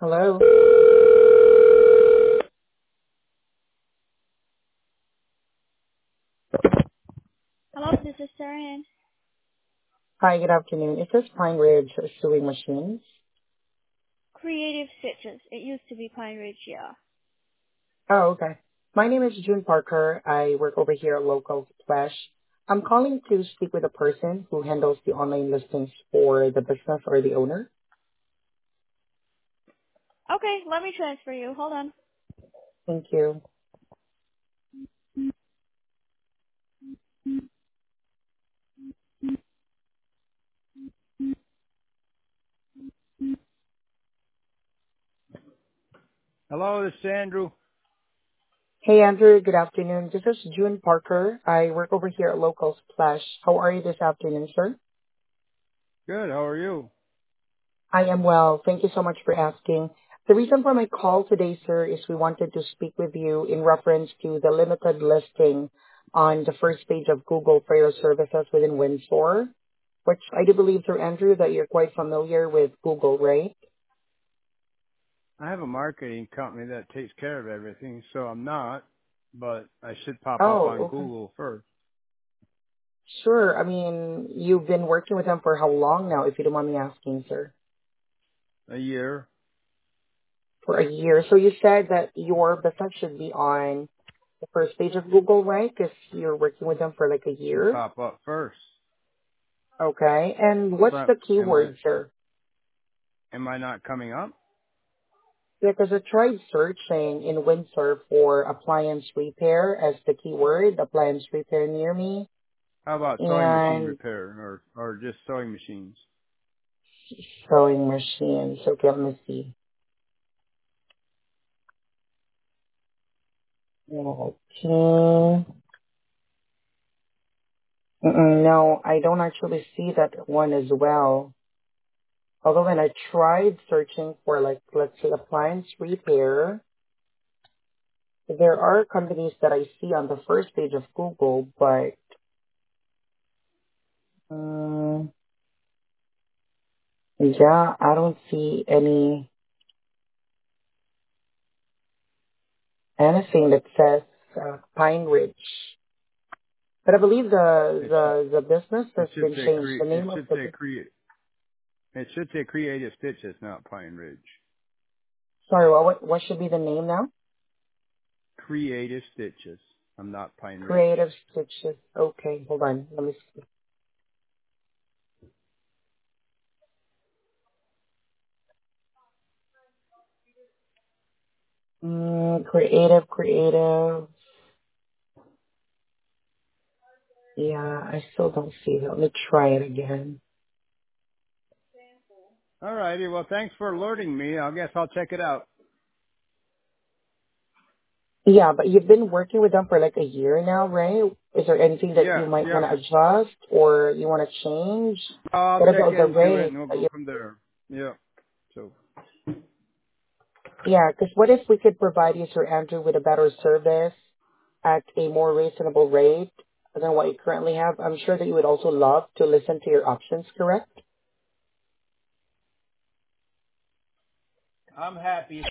Hello. Hello, this is Saren. Hi, good afternoon. Is this Pine Ridge Sewing Machines? Creative Stitches. It used to be Pine Ridge, yeah. Oh, okay. My name is June Parker. I work over here at Local Flash. I'm calling to speak with a person who handles the online listings for the business or the owner. Okay, let me transfer you. Hold on. Thank you. Hello, this is Andrew. Hey, Andrew. Good afternoon. This is June Parker. I work over here at Local Splash. How are you this afternoon, sir? Good, how are you? I am well. Thank you so much for asking. The reason for my call today, sir, is we wanted to speak with you in reference to the limited listing on the first page of Google for your services within Windsor, which I do believe, through Andrew, that you're quite familiar with Google, right? I have a marketing company that takes care of everything, so I'm not, but I should pop up on Oh, okay. Google first. Sure. I mean, you've been working with them for how long now, if you don't mind me asking, sir? A year For a year. So you said that your business should be on the first page of Google, right? Because you're working with them for like a should year. pop up first. Okay. And what's But the keyword, sir? am I not coming up? Yeah, because I tried searching in Windsor for appliance repair as the keyword, appliance repair near me, How about sewing machine and repair or just sewing machines? sewing machines. Okay, let me see. Okay. No, I don't actually see that one as well. Although when I tried searching for, like, let's say appliance repair, there are companies that I see on the first page of Google, but yeah, I don't see anything that says Pine Ridge. But I believe It should the business has it should been say changed. The it name of should the say Creative Stitches, not Pine Ridge. sorry, what should be the name now? Creative Stitches. I'm not Pine Ridge. Creative Stitches. Okay, hold on. Let me see. Creative. Yeah, I still don't see it. Let me try it again. All righty, well thanks for alerting me. I guess I'll check it out. Yeah, but you've been working with them for like a year now, right? Is there anything that you Yes, might want yes. to adjust or you want to change? I'll What check about the into it rate? and we'll go from there. Yeah. So Yeah, because what if we could provide you, Sir Andrew, with a better service at a more reasonable rate than what you currently have? I'm sure that you would also love to listen to your options, correct? I'm happy.